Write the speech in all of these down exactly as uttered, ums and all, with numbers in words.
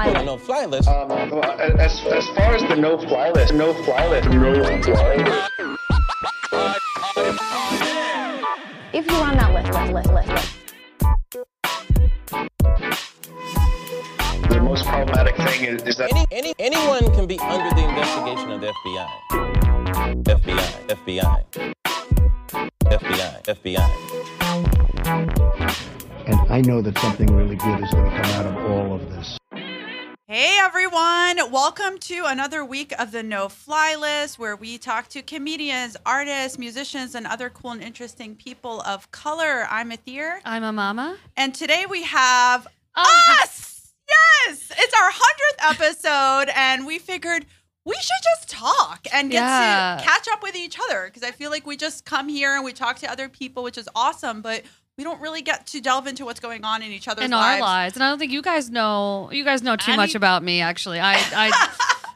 fly list. No fly list. Um, as, as far as the no fly list, no fly list, no fly list. If you're on that list, list, list, list. The most problematic thing is, is that Any, any, anyone can be under the investigation of the F B I. F B I, F B I, F B I, F B I. And I know that something really good is going to come out of all of this. Hey everyone, welcome to another week of the No Fly List, where we talk to comedians, artists, musicians, and other cool and interesting people of color. I'm Athir. I'm a mama. And today we have Oh. us! Yes! It's our hundredth episode, and we figured we should just talk and get Yeah. to catch up with each other, because I feel like we just come here and we talk to other people, which is awesome, but we don't really get to delve into what's going on in each other's in lives. our lives. And I don't think you guys know, you guys know too I much mean- about me, actually. I I,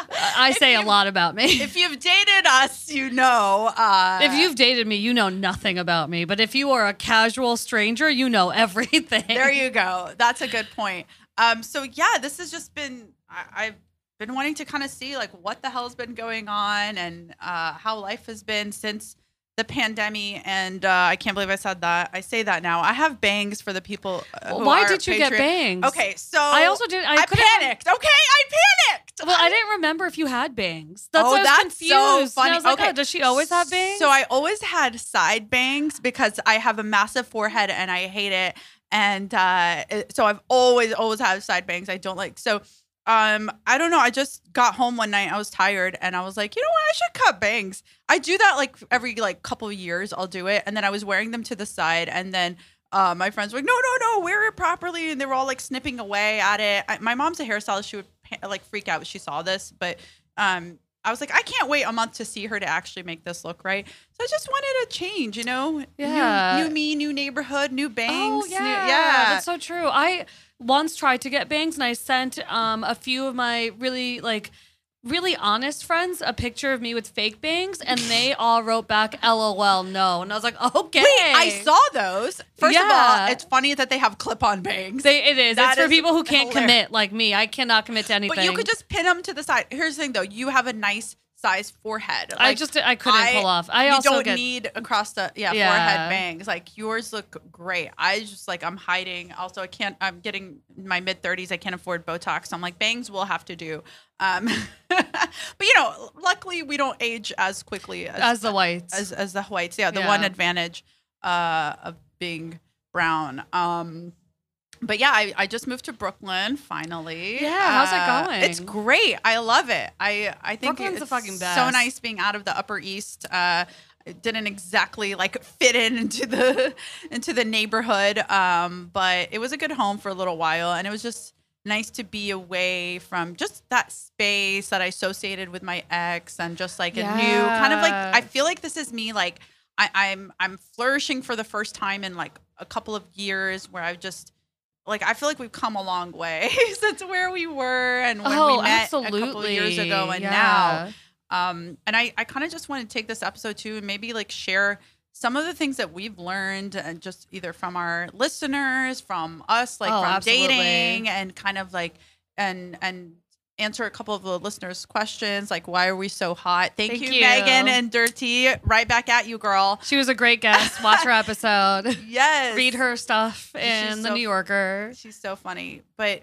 I say a you- lot about me. If you've dated us, you know. Uh, If you've dated me, you know nothing about me. But if you are a casual stranger, you know everything. There you go. That's a good point. Um, so yeah, this has just been, I, I've been wanting to kind of see like what the hell's been going on and uh, how life has been since the pandemic. And uh, I can't believe I said that. I say that now. I have bangs for the people. uh, who Why are did you get Patreon- bangs? Okay, so I also did. I, I couldn't- panicked. Okay, I panicked. Well, I didn't remember if you had bangs. That's Oh, why I was that's confused. so And funny. I was like, Okay. oh, does she always have bangs? So I always had side bangs because I have a massive forehead and I hate it. And uh, it- so I've always, always had side bangs. I don't like. So um, I don't know. I just got home one night. I was tired and I was like, you know what? I should cut bangs. I do that like every like couple of years. I'll do it. And then I was wearing them to the side. And then uh, my friends were like, no, no, no, wear it properly. And they were all like snipping away at it. I, my mom's a hairstylist. She would pa- like freak out when she saw this. But um, I was like, I can't wait a month to see her to actually make this look right. So I just wanted a change, you know? Yeah. New, new me, new neighborhood, new bangs. Oh, new- yeah. yeah. That's so true. I once tried to get bangs and I sent um, a few of my really, like, really honest friends a picture of me with fake bangs and they all wrote back, LOL, no. And I was like, okay. Wait, I saw those. First of Yeah. all, it's funny that they have clip-on bangs. They, it is. That it's for is people who can't hilarious. commit like me. I cannot commit to anything. But you could just pin them to the side. Here's the thing, though. You have a nice size forehead. I Like, just, I couldn't I- pull off. I you also don't get, need across the yeah, Yeah. forehead bangs. Like yours look great. I just like I'm hiding. Also, I can't. I'm getting in my mid thirties. I can't afford Botox. So I'm like bangs will have to do. Um, but you know, luckily we don't age as quickly as as the whites. as, as the whites. Yeah, the Yeah. one advantage uh, of being brown. Um, but yeah, I, I just moved to Brooklyn finally. Yeah, how's it Uh, going? It's great. I love it. I I think Brooklyn's the it's fucking so best. nice being out of the Upper East. Uh, it didn't exactly like fit in into the into the neighborhood, um, but it was a good home for a little while, and it was just nice to be away from just that space that I associated with my ex, and just like a new kind of like. Yeah. I feel like this is me like I, I'm I'm flourishing for the first time in like a couple of years, where I've just. Like, I feel like we've come a long way since where we were and when oh, we met absolutely. a couple of years ago and Yeah. now. Um, and I, I kind of just want to take this episode too and maybe like share some of the things that we've learned and just either from our listeners, from us, like Oh, from absolutely. dating and kind of like, and, and answer a couple of the listeners' questions. Like, why are we so hot? Thank, Thank you, you. Megan and Dirty. Right back at you, girl. She was a great guest. Watch her episode. Yes. Read her stuff in She's the so- New Yorker. She's so funny. But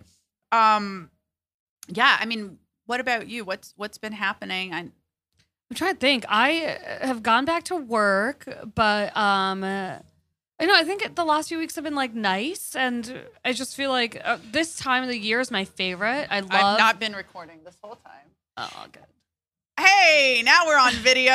um yeah, I mean, what about you? What's what's been happening? I I'm trying to think. I have gone back to work, but um, I know I think the last few weeks have been like nice, and I just feel like uh, this time of the year is my favorite. I love. I've not been recording this whole time. Oh, good. Hey, now we're on video.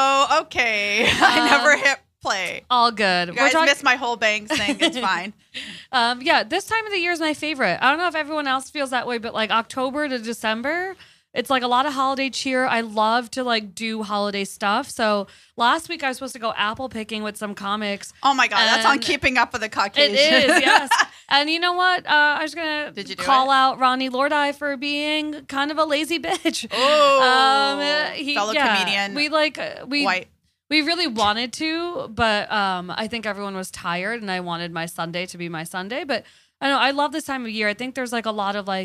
Okay. I Um, never hit play. All good. You guys talk- missed my whole bangs thing. It's fine. Um, yeah, this time of the year is my favorite. I don't know if everyone else feels that way, but like October to December, it's like a lot of holiday cheer. I love to like do holiday stuff. So last week I was supposed to go apple picking with some comics. Oh my god, that's on And Keeping Up with the It Caucasian. is, yes. And you know what? Uh, I was gonna Did you do call it? out Ronnie Lordi for being kind of a lazy bitch. Oh, Um, he- fellow yeah, comedian. We like uh, we white. we really wanted to, but um, I think everyone was tired, and I wanted my Sunday to be my Sunday. But I know I love this time of year. I think there's like a lot of like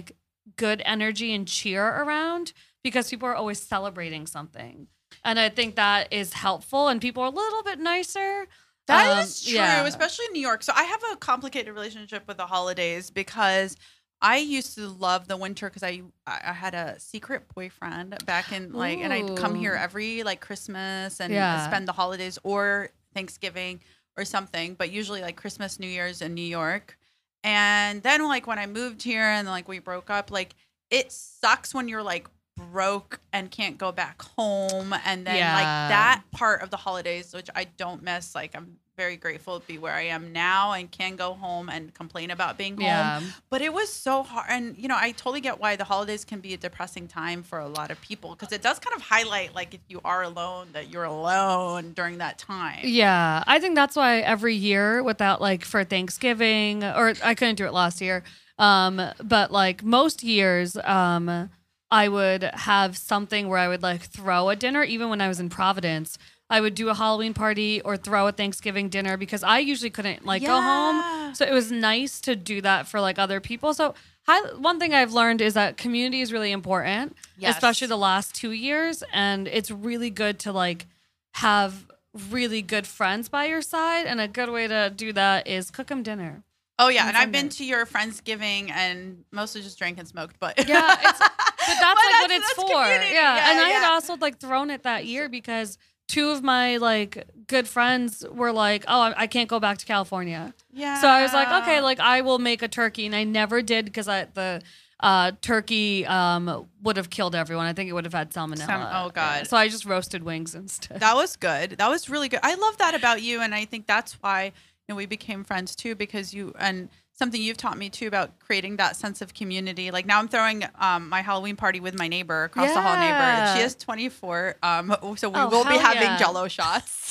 good energy and cheer around because people are always celebrating something. And I think that is helpful and people are a little bit nicer. That Um, is true, yeah. especially in New York. So I have a complicated relationship with the holidays because I used to love the winter because I I had a secret boyfriend back in like, and I'd come here Ooh. every like Christmas and Yeah. spend the holidays or Thanksgiving or something, but usually like Christmas, New Year's in New York. And then like when I moved here and like we broke up, like it sucks when you're like broke and can't go back home, and then Yeah. like that part of the holidays, which I don't miss. Like I'm very grateful to be where I am now and can go home and complain about being home. Yeah. But it was so hard, and you know I totally get why the holidays can be a depressing time for a lot of people because it does kind of highlight like if you are alone that you're alone during that time. Yeah, I think that's why every year without like for Thanksgiving, or I couldn't do it last year, um, but like most years, um, I would have something where I would like throw a dinner. Even when I was in Providence, I would do a Halloween party or throw a Thanksgiving dinner because I usually couldn't like go Yeah. home. So it was nice to do that for like other people. So hi- one thing I've learned is that community is really important, Yes. especially the last two years. And it's really good to like have really good friends by your side. And a good way to do that is cook them dinner. Oh yeah, On and I've been Sunday. to your Friendsgiving and mostly just drank and smoked, but Yeah, it's, but that's like what that's- it's that's for. community. Yeah. Yeah, and I had yeah. also like thrown it that year because two of my like good friends were like, "Oh, I I can't go back to California." yeah. So I was like, "Okay, like I will make a turkey," and I never did because I the uh, turkey um, would have killed everyone. I think it would have had salmonella. Sam- oh, God. Yeah. So I just roasted wings instead. That was good. That was really good. I love that about you, and I think that's why you know we became friends too because you and something you've taught me too about creating that sense of community. Like now I'm throwing um, my Halloween party with my neighbor across the hall neighbor. Yeah. She is twenty-four, um, so we Oh, will be hell having yeah. Jello shots.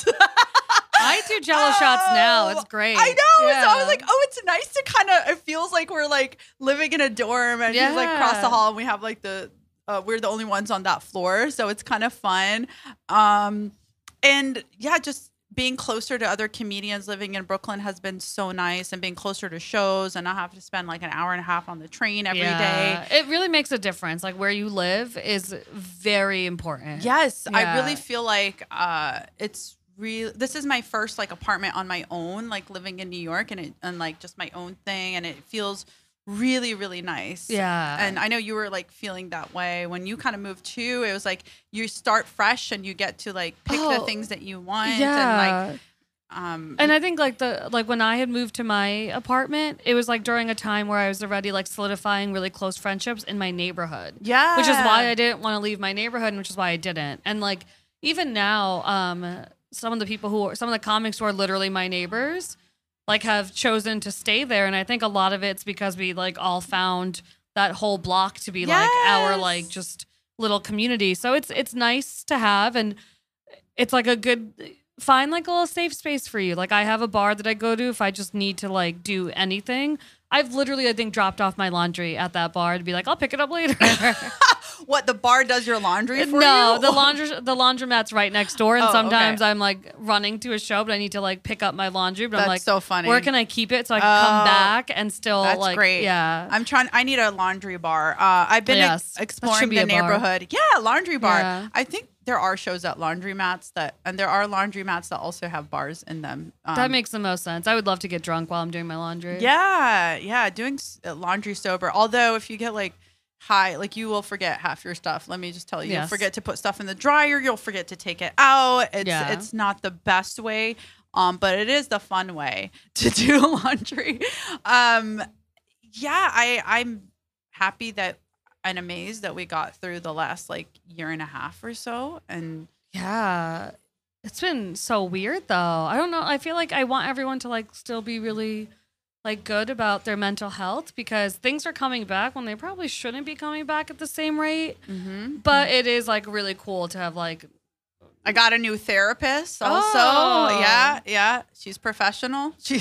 I do Jello shots now. It's Oh, great. I know. Yeah. So I was like, oh, it's nice to kind of. It feels like we're like living in a dorm, and she's like across the Yeah. hall, and we have like the. Uh, we're the only ones on that floor, so it's kind of fun. Um, and yeah, just being closer to other comedians living in Brooklyn has been so nice, and being closer to shows, and not have to spend like an hour and a half on the train every day. Yeah. It really makes a difference. Like where you live is very important. Yes, I Yeah. really feel like uh, it's real. This is my first like apartment on my own, like living in New York, and it and like just my own thing, and it feels really really nice. Yeah. And I know you were like feeling that way when you kind of moved too. It was like you start fresh and you get to like pick the Oh, things that you want. Yeah. And like um And I think like the like when I had moved to my apartment, it was like during a time where I was already like solidifying really close friendships in my neighborhood. yeah. Which is why I didn't want to leave my neighborhood, and which is why I didn't. And like even now, um, some of the people who are, some of the comics who are literally my neighbors, like have chosen to stay there. And I think a lot of it's because we like all found that whole block to be like our Yes. like just little community. So it's it's nice to have, and it's like a good find like a little safe space for you. Like I have a bar that I go to if I just need to like do anything. I've literally I think dropped off my laundry at that bar to be like, I'll pick it up later. What, the bar does your laundry for no, you? the laundry the laundromat's right next door, and Oh, sometimes okay. I'm like running to a show, but I need to like pick up my laundry. But I'm That's like, so funny. where can I keep it so I can Oh, come back and still That's like, great. yeah. I'm trying. I need a laundry bar. Uh, I've been Yes, ex- that exploring should be the a bar. neighborhood. Yeah, laundry bar. Yeah. I think there are shows at laundromats that, and there are laundromats that also have bars in them. Um, that makes the most sense. I would love to get drunk while I'm doing my laundry. Yeah, yeah. Doing s- uh, laundry sober. Although if you get like high, like you will forget half your stuff. Let me just tell you, you'll Yes. forget to put stuff in the dryer. You'll forget to take it out. It's Yeah. it's not the best way, um, but it is the fun way to do laundry. Um, yeah, I I'm happy that and amazed that we got through the last like year and a half or so, and Yeah. It's been so weird though. I don't know. I feel like I want everyone to like still be really like good about their mental health because things are coming back when they probably shouldn't be coming back at the same rate. mm-hmm. But it is like really cool to have like I got a new therapist also. Oh. Yeah, yeah. She's professional. She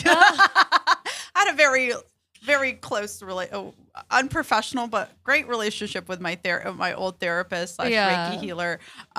had a very, very close, rela- oh, unprofessional, but great relationship with my ther- my old therapist slash Yeah. Reiki healer,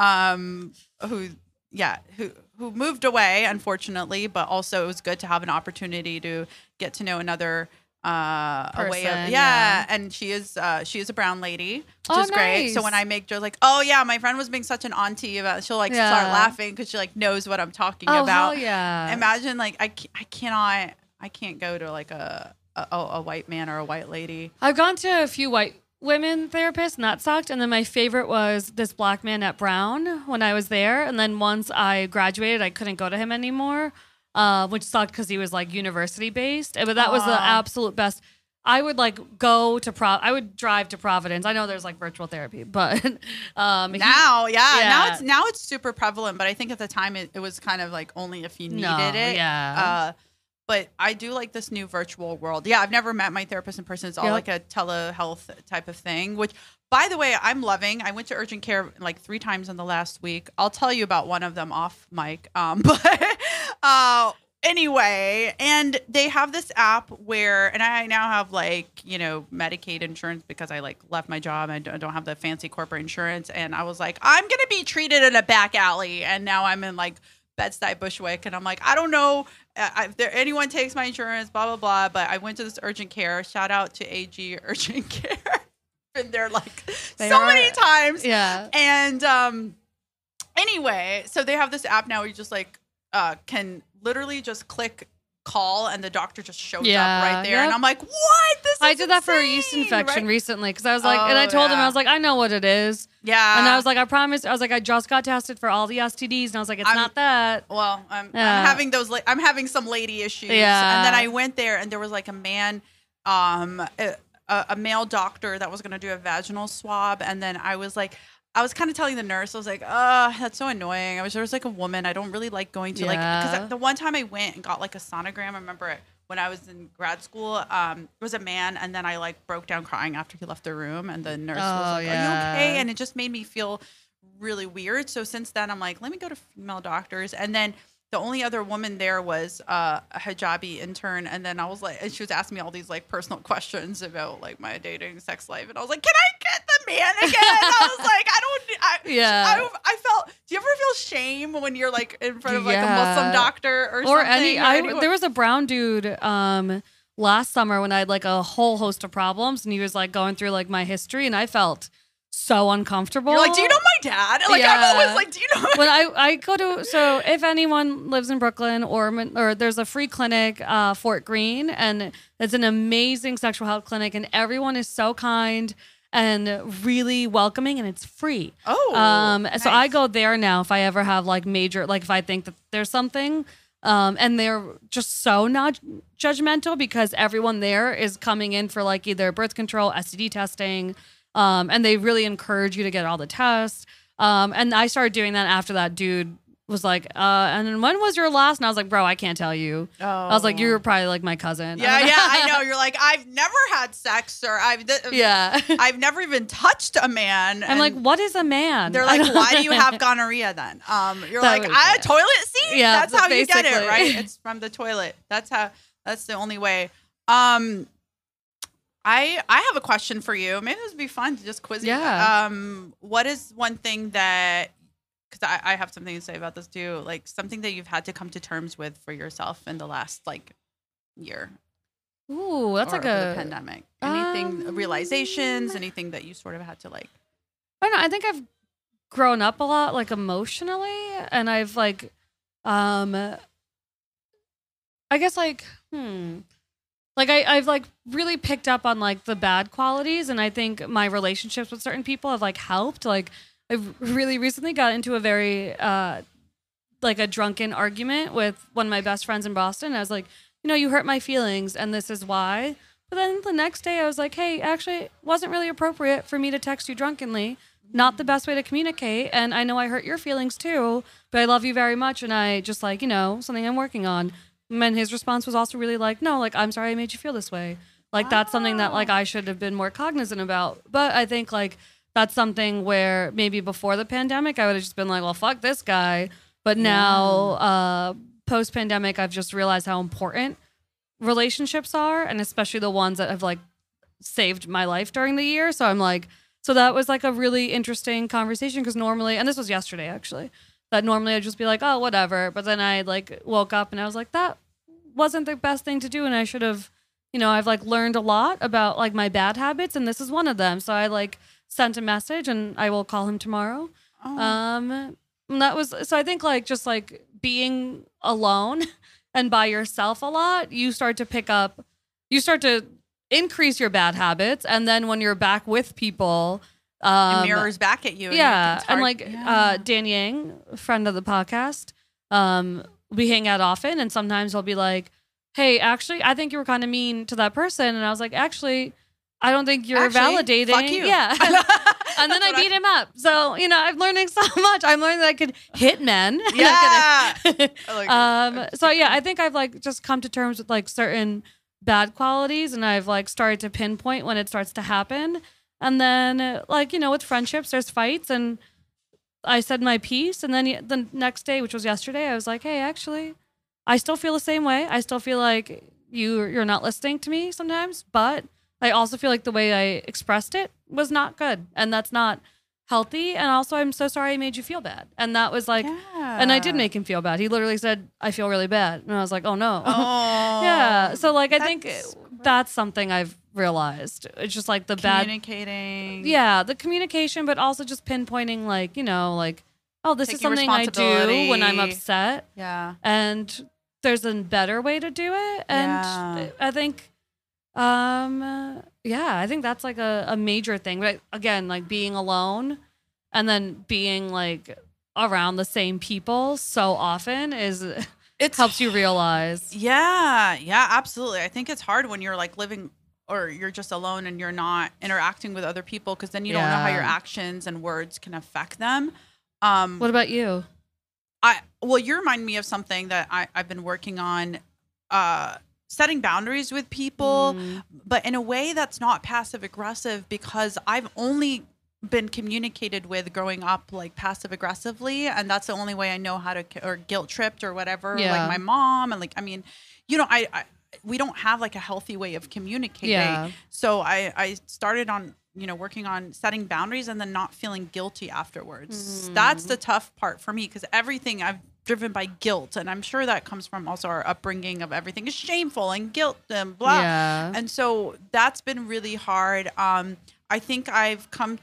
um, who, yeah, who who moved away, unfortunately, but also it was good to have an opportunity to get to know another uh, a way of Person, yeah, yeah. and she is uh, she is a brown lady, which Oh, is great. So nice. when I make jokes like, oh yeah, my friend was being such an auntie about, she'll like Yeah. start laughing because she like knows what I'm talking Oh, about. hell yeah. Imagine like I ca- I cannot I can't go to like a a, a white man or a white lady. I've gone to a few white women therapists, and that sucked. And then my favorite was this black man at Brown when I was there. And then once I graduated, I couldn't go to him anymore, uh, which sucked because he was like university based. But that was the Aw. absolute best. I would like go to Pro. I would drive to Providence. I know there's like virtual therapy, but um, he- Now, yeah, yeah. now it's now it's super prevalent. But I think at the time it, it was kind of like only if you needed No, it. yeah. Uh, but I do like this new virtual world. Yeah, I've never met my therapist in person. It's all Yep. like a telehealth type of thing. Which, by the way, I'm loving. I went to urgent care like three times in the last week. I'll tell you about one of them off mic. Um, but uh, anyway, and they have this app where, and I now have like, you know, Medicaid insurance because I like left my job and I don't have the fancy corporate insurance. And I was like, I'm going to be treated in a back alley. And now I'm in like Bed-Stuy, Bushwick. And I'm like, I don't know uh, if there, anyone takes my insurance, blah, blah, blah. But I went to this urgent care. Shout out to A G Urgent Care. Been there like They so are- many times. yeah. And um, anyway, so they have this app now where you just like uh, can literally just click call and the doctor just shows Yeah, up right there. And yep. I'm like, what? This is I did that for a yeast insane, infection right? recently because I was like, and Oh, I told him, yeah. I was like, I know what it is. Yeah. And I was like, I promise. I was like, I just got tested for all the S T Ds, and I was like, it's I'm- not that. Well, I'm, Yeah. I'm having those. La- I'm having some lady issues. Yeah. And then I went there, and there was like a man, um, a, a a male doctor that was going to do a vaginal swab, and then I was like, I was kind of telling the nurse, I was like, oh, that's so annoying. I was there was like a woman. I don't really like going to like Yeah. because the one time I went and got like a sonogram. I remember it when I was in grad school. Um, it was a man, and then I like broke down crying after he left the room, and the nurse was Oh, like, yeah. "Are you okay?" And it just made me feel really weird. So since then, I'm like, let me go to female doctors. And then the only other woman there was uh, a hijabi intern. And then I was like, and she was asking me all these like personal questions about like my dating sex life. And I was like, can I get the man again? I was like, I don't, I, Yeah. I, I felt, do you ever feel shame when you're like in front of like a Yeah. Muslim doctor or, Or something? any, or I, anyone? there was a brown dude um, last summer when I had like a whole host of problems, and he was like going through like my history, and I felt so uncomfortable. You're like, do you know my dad? Like, I'm Yeah. always like, do you know? when I, I go to, so if anyone lives in Brooklyn or Mon- or there's a free clinic, uh, Fort Greene, and it's an amazing sexual health clinic, and everyone is so kind and really welcoming, and it's free. Oh, um, so I nice. go there now if I ever have like major, like if I think that there's something. Um, and they're just so not judgmental because everyone there is coming in for like either birth control, S T D testing, um, and they really encourage you to get all the tests. Um, and I started doing that after that dude was like, uh, and then when was your last? And I was like, bro, I can't tell you. I was like, you're probably like my cousin. Yeah, yeah, I know. You're like, I've never had sex, or I've, th- Yeah. I've never even touched a man. I'm and like, what is a man? they're like, why do you have gonorrhea then? Um, you're That like, was I it. toilet seat. Yeah, That's how you get it, basically. right? It's from the toilet. That's how. That's the only way. Um, I I have a question for you. Maybe this would be fun to just quiz you. Yeah. Um, what is one thing that? Because I, I have something to say about this too. Like something that you've had to come to terms with for yourself in the last like year. Ooh, that's or like over a the pandemic. Anything Um, realizations? Anything that you sort of had to like? I don't know. I think I've grown up a lot, like emotionally, and I've like, um, I guess like, hmm, like I, I've like really picked up on like the bad qualities, and I think my relationships with certain people have like helped. Like, I've really recently got into a very, uh, like a drunken argument with one of my best friends in Boston. I was like, you know, you hurt my feelings, and this is why. But then the next day, I was like, hey, actually, it wasn't really appropriate for me to text you drunkenly. Not the best way to communicate. And I know I hurt your feelings too, but I love you very much. And I just like, you know, something I'm working on. And his response was also really like, no, like, I'm sorry I made you feel this way. Like, that's something that like I should have been more cognizant about. But I think like that's something where maybe before the pandemic, I would have just been like, well, fuck this guy. But now, uh, post pandemic, I've just realized how important relationships are, and especially the ones that have like saved my life during the year. So I'm like, so that was like a really interesting conversation because normally, and this was yesterday actually, that normally I'd just be like, oh, whatever. But then I like woke up and I was like, that wasn't the best thing to do, and I should have, you know, I've like learned a lot about like my bad habits, and this is one of them. So I like sent a message, and I will call him tomorrow. Oh. Um, and that was so. I think like just like being alone and by yourself a lot, you start to pick up, you start to increase your bad habits, and then when you're back with people, um, it mirrors back at you. And yeah, it's and hard- like yeah. uh, Dan Yang, friend of the podcast, um, we hang out often, and sometimes he'll be like, "Hey, actually, I think you were kind of mean to that person," and I was like, "Actually, I don't think you're Actually, validating." fuck you. Yeah, and then I beat him up. So you know, I'm learning so much. I'm learning that I could hit men. No, Yeah. kidding. I like- um. So yeah, I think I've like just come to terms with like certain bad qualities, and I've like started to pinpoint when it starts to happen. And then uh, like, you know, with friendships, there's fights, and I said my piece. And then y- the next day, which was yesterday, I was like, hey, actually, I still feel the same way. I still feel like you, you're not listening to me sometimes, but I also feel like the way I expressed it was not good, and that's not healthy. And also, I'm so sorry I made you feel bad. And that was like, and I did make him feel bad. He literally said, I feel really bad. And I was like, oh no. Oh. Yeah. So like, I think That's that's something I've realized. It's just like the bad, Communicating. yeah, the communication, but also just pinpointing like, you know, like, oh, this is Taking something I do when I'm responsibility. upset, Yeah. and there's a better way to do it. And Yeah. I think, um, yeah, I think that's like a, a major thing. But again, like being alone and then being like around the same people so often is It helps you realize. Yeah, yeah, absolutely. I think it's hard when you're like living or you're just alone and you're not interacting with other people, because then you don't know how your Yeah. actions and words can affect them. Um, What about you? I well, you remind me of something that I, I've been working on, uh, setting boundaries with people, Mm. but in a way that's not passive aggressive, because I've only been communicated with growing up like passive aggressively, and that's the only way I know how to, or guilt tripped or whatever. Yeah. Like my mom, and like I mean, you know, I, I we don't have like a healthy way of communicating. Yeah. So I I started on you know working on setting boundaries and then not feeling guilty afterwards. That's the tough part for me, because everything I've driven by guilt, and I'm sure that comes from also our upbringing of everything is shameful and guilt and blah. Yeah. And so that's been really hard. Um, I think I've come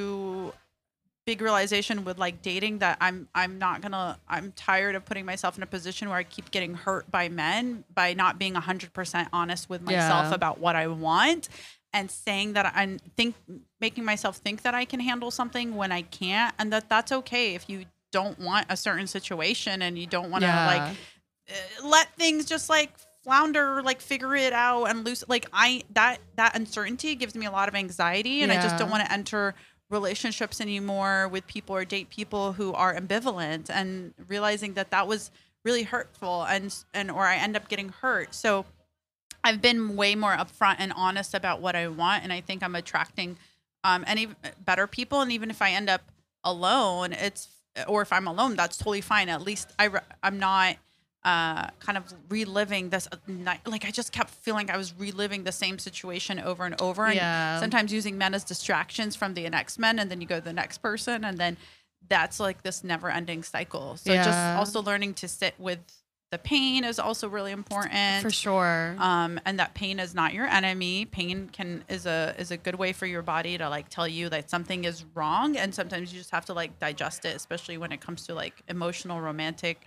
to big realization with like dating that I'm I'm not gonna I'm tired of putting myself in a position where I keep getting hurt by men by not being one hundred percent honest with myself Yeah. about what I want, and saying that I think making myself think that I can handle something when I can't, and that that's okay if you don't want a certain situation and you don't want to Yeah. like uh, let things just like flounder, like figure it out and lose. Like I that that uncertainty gives me a lot of anxiety, and I just Yeah. don't want to enter relationships anymore with people or date people who are ambivalent, and realizing that that was really hurtful, and and or I end up getting hurt. So I've been way more upfront and honest about what I want, and I think I'm attracting um any better people. And even if I end up alone, it's or if I'm alone, that's totally fine. At least I re- I'm not uh kind of reliving this night. Like I just kept feeling I was reliving the same situation over and over, and Yeah. sometimes using men as distractions from the next men, and then you go to the next person, and then that's like this never ending cycle. So just Yeah. also learning to sit with the pain is also really important. For sure. Um, and that pain is not your enemy. Pain can is a is a good way for your body to like tell you that something is wrong, and sometimes you just have to like digest it, especially when it comes to like emotional, romantic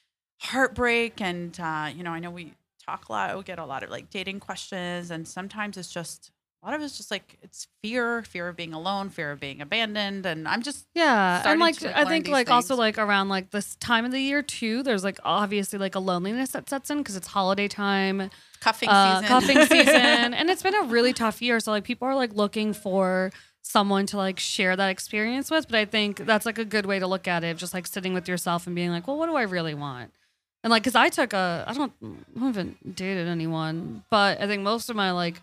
heartbreak. And uh, you know, I know we talk a lot. We get a lot of like dating questions, and sometimes it's just a lot of it's just like it's fear, fear of being alone, fear of being abandoned, and I'm just Yeah, starting and like to, like, I learn think these like also things. like around like this time of the year too, there's like obviously like a loneliness that sets in because it's holiday time, cuffing uh, season. cuffing season, and it's been a really tough year. So like people are like looking for someone to like share that experience with. But I think that's like a good way to look at it, just like sitting with yourself and being like, well, what do I really want? And like, cause I took a, I don't, I haven't dated anyone, but I think most of my like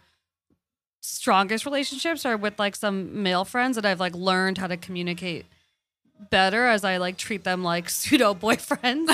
strongest relationships are with like some male friends that I've like learned how to communicate better as I like treat them like pseudo boyfriends.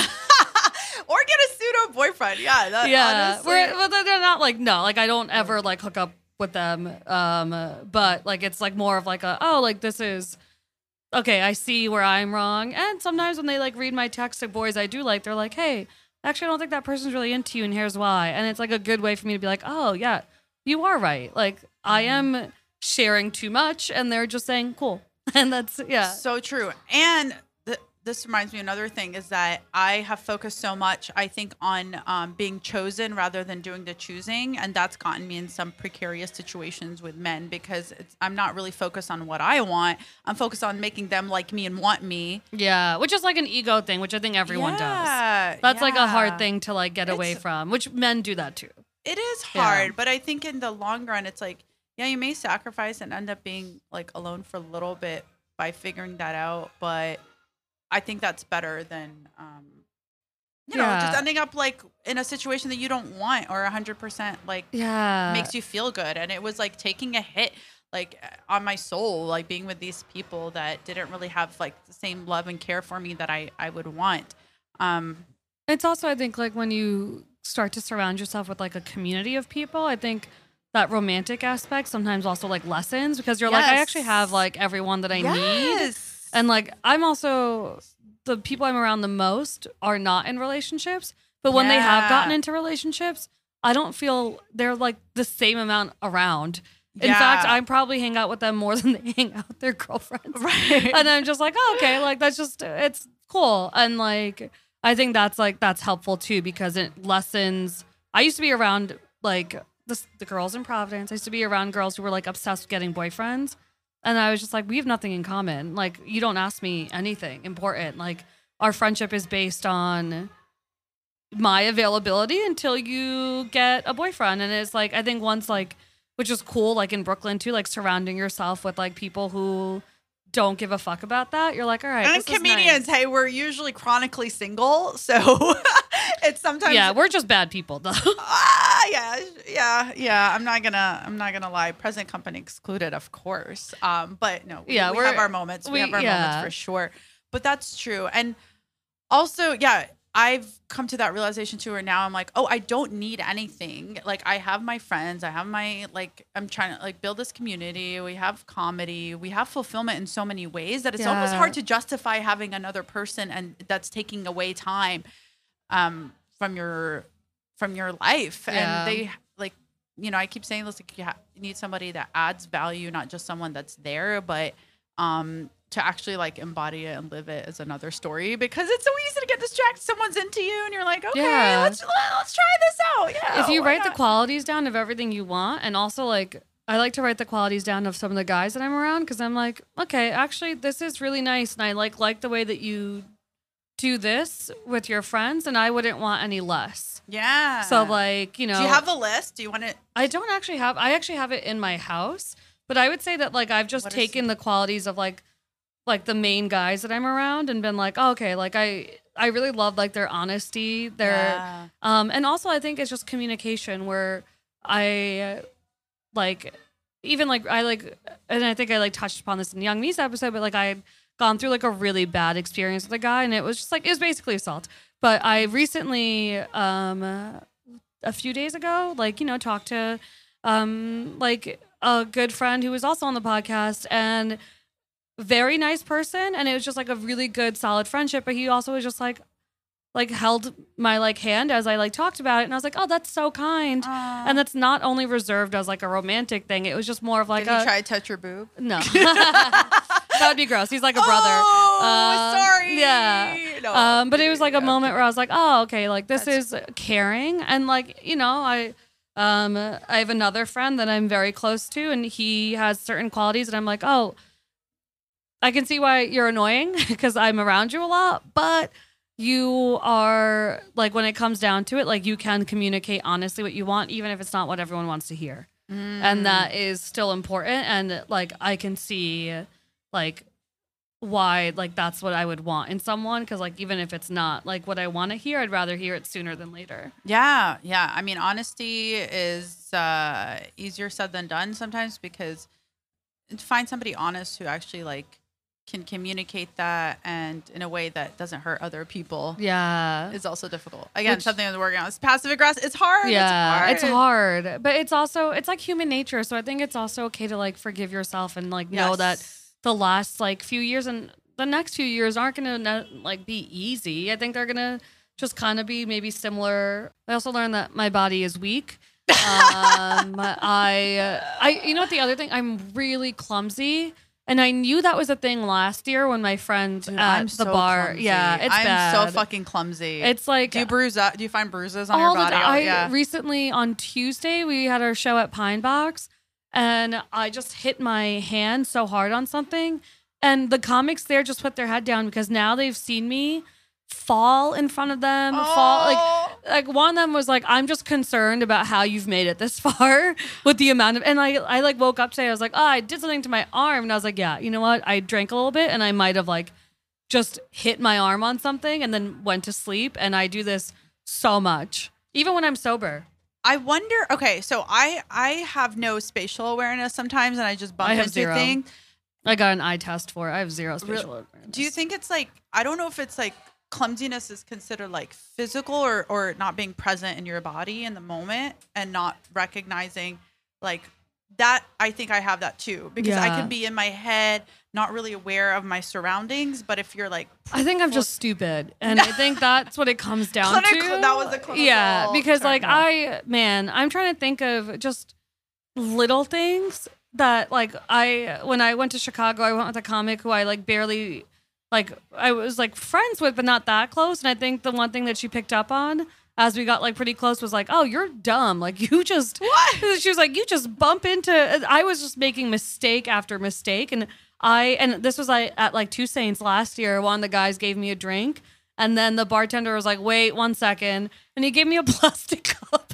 or get a pseudo boyfriend. Yeah, that, yeah, honestly- we're, but they're not like no, like I don't ever like hook up with them. Um, but like it's like more of like a oh like this is okay. I see where I'm wrong, and sometimes when they like read my text to boys I do like, they're like, hey, actually I don't think that person's really into you, and here's why. And it's like a good way for me to be like, oh yeah, you are right. Like I Mm-hmm. am sharing too much and they're just saying, cool. And that's, yeah. So true. And th- this reminds me of another thing is that I have focused so much, I think, on um, being chosen rather than doing the choosing. And that's gotten me in some precarious situations with men because it's, I'm not really focused on what I want. I'm focused on making them like me and want me. Yeah. Which is like an ego thing, which I think everyone Yeah, does. That's like a hard yeah. thing to like get away It's- from, which men do that too. It is Yeah. hard, but I think in the long run, it's like, yeah, you may sacrifice and end up being like alone for a little bit by figuring that out. But I think that's better than, um, you know, just Yeah. ending up like in a situation that you don't want or one hundred percent like Yeah. makes you feel good. And it was like taking a hit like on my soul, like being with these people that didn't really have like the same love and care for me that I, I would want. Um, It's also, I think, like when you start to surround yourself with like a community of people, I think that romantic aspect sometimes also like lessens because you're like, I Yes. actually have like everyone that I need. yes. And like, I'm also, the people I'm around the most are not in relationships. But when they have Yeah. gotten into relationships, I don't feel they're like the same amount around. In Yeah. fact, I probably hang out with them more than they hang out with their girlfriends. Right. And I'm just like, oh, okay, like that's just, it's cool. And like, I think that's like, that's helpful too because it lessens. I used to be around like the, the girls in Providence. I used to be around girls who were like obsessed with getting boyfriends. And I was just like, we have nothing in common. Like, you don't ask me anything important. Like, our friendship is based on my availability until you get a boyfriend. And it's like, I think once like, which is cool, like in Brooklyn too, like surrounding yourself with like people who don't give a fuck about that. You're like, all right. And this is comedians, nice. hey, we're usually chronically single, so it's sometimes Yeah, we're just bad people though. ah, yeah, yeah, yeah. I'm not gonna, I'm not gonna lie. Present company excluded, of course. Um, but no, we, Yeah, we we're- have our moments. We, we- have our yeah. moments for sure. But that's true, and also, yeah, I've come to that realization too, where now I'm like, oh, I don't need anything. Like, I have my friends. I have my, like, I'm trying to, like, build this community. We have comedy. We have fulfillment in so many ways that it's almost Yeah. hard to justify having another person and that's taking away time um, from your from your life. Yeah. And they, like, you know, I keep saying this, like, you, ha- you need somebody that adds value, not just someone that's there, but um, to actually like embody it and live it is another story because it's so easy to get distracted. Someone's into you and you're like, okay, Yeah. let's let's try this out. Yeah. If you why write the not? qualities down of everything you want, and also like I like to write the qualities down of some of the guys that I'm around because I'm like, okay, actually this is really nice, and I like like the way that you do this with your friends, and I wouldn't want any less. Yeah. So like, you know, do you have a list? Do you want to? I don't actually have. I actually have it in my house, but I would say that like I've just What is- taken the qualities of like like the main guys that I'm around and been like, oh, okay, like I I really love like their honesty, their Yeah. um, and also I think it's just communication where I like even like I like, and I think I like touched upon this in Young Me's episode, but like I had gone through like a really bad experience with a guy, and it was just like it was basically assault. But I recently, um, a few days ago, like you know, talked to um like a good friend who was also on the podcast and very nice person, and it was just like a really good solid friendship. But he also was just like like held my like hand as I like talked about it, and I was like, oh, that's so kind. Aw. And that's not only reserved as like a romantic thing. It was just more of like Did he a try to touch your boob? no. That would be gross. He's like a brother. Oh, Um, sorry. Yeah. No, Um, but it was like a yeah, moment where I was like, oh, okay, like this That's- is caring. And like, you know, I um I have another friend that I'm very close to, and he has certain qualities and I'm like, oh, I can see why you're annoying because I'm around you a lot, but you are like when it comes down to it, like you can communicate honestly what you want, even if it's not what everyone wants to hear. Mm. And that is still important. And like I can see like why like that's what I would want in someone, because like even if it's not like what I want to hear, I'd rather hear it sooner than later. Yeah, yeah. I mean, honesty is uh, easier said than done sometimes because to find somebody honest who actually like can communicate that and in a way that doesn't hurt other people Yeah. is also difficult. Again, Which- something I'm working on. It's passive aggressive. It's hard. Yeah, it's it's hard. hard, but it's also it's like human nature. So I think it's also okay to like forgive yourself and like know that Yes. the last like few years and the next few years aren't gonna like be easy. I think they're gonna just kind of be maybe similar. I also learned that my body is weak, Um, I, I, you know what? The other thing, I'm really clumsy, and I knew that was a thing last year when my friend Dude, at I'm the so bar. clumsy. Yeah, it's I'm bad. so fucking clumsy. It's like do you bruise up? Do you find bruises on all your the body? time. I yeah. recently on Tuesday we had our show at Pine Box, and I just hit my hand so hard on something, and the comics there just put their head down because now they've seen me fall in front of them. Oh. Fall like like one of them was like, I'm just concerned about how you've made it this far with the amount of, and I I like woke up today. I was like, oh, I did something to my arm, and I was like, yeah, you know what? I drank a little bit, and I might have like just hit my arm on something, and then went to sleep. And I do this so much, even when I'm sober. I wonder. Okay, so I I have no spatial awareness sometimes, and I just bump I have into zero. things. I got an eye test for it. I have zero spatial Really? awareness. Do you think it's like, I don't know if it's like clumsiness is considered like physical or or not being present in your body in the moment and not recognizing like that. I think I have that too, because I Yeah. can be in my head, not really aware of my surroundings. But if you're like, I think I'm just stupid, and I think that's what it comes down Clinical- to. that was a clinical yeah, because term. like I, man, I'm trying to think of just little things that like I when I went to Chicago, I went with a comic who I like barely like I was like friends with, but not that close. And I think the one thing that she picked up on as we got like pretty close was like, oh, you're dumb. Like you just what? She was like, you just bump into. I was just making mistake after mistake, and I and this was like at like Two Saints last year. One of the guys gave me a drink, and then the bartender was like, wait one second, and he gave me a plastic cup.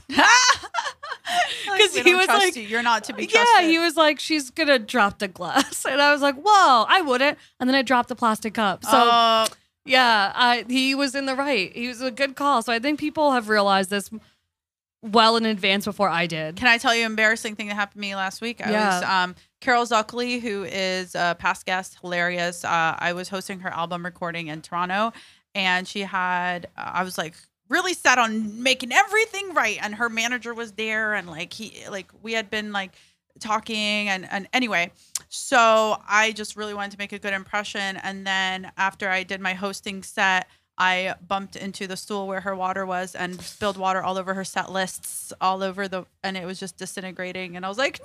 because he was like, you. You're not to be trusted. Yeah, he was like, she's gonna drop the glass, and I was like, whoa, I wouldn't. And then I dropped the plastic cup. So Uh, yeah, I, he was in the right. He was a good call. So I think people have realized this well in advance before I did. Can I tell you an embarrassing thing that happened to me last week? I Yeah. was um, Carol Zuckley, who is a past guest, hilarious. Uh, I was hosting her album recording in Toronto, and she had, uh, I was like, really set on making everything right, and her manager was there, and like he, like we had been like talking, and and anyway, so I just really wanted to make a good impression, and then after I did my hosting set, I bumped into the stool where her water was and spilled water all over her set lists, all over the, and it was just disintegrating, and I was like, no.